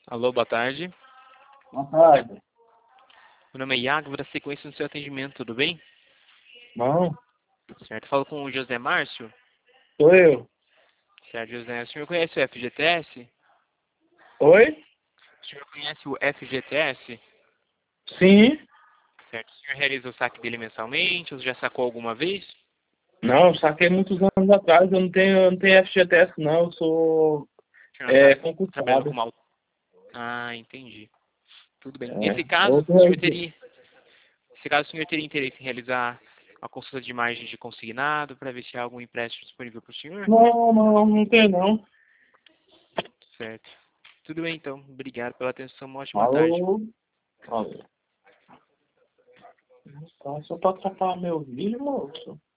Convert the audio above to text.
Alô, boa tarde. Boa tarde. Meu nome é Iago, vou dar sequência no seu atendimento, tudo bem? Não, Certo, falo com o José Márcio. sou eu. Certo, José, o senhor conhece o FGTS? Oi? O senhor conhece o FGTS? Sim. Certo, o senhor realiza o saque dele mensalmente, ou já sacou alguma vez? Não, eu saquei muitos anos atrás, eu não tenho FGTS não, eu sou O senhor não está trabalhando concursado. como autônomo? Ah, entendi. Tudo bem. É, Nesse caso, outro o senhor aqui. teria, nesse caso, o senhor teria interesse em realizar a consulta de margem de consignado para ver se há algum empréstimo disponível para o senhor? Não tem não. Certo. Tudo bem, então. Obrigado pela atenção. Uma ótima tarde. Alô? Alô. Nossa, só pra atrapalhar meu vídeo, moço.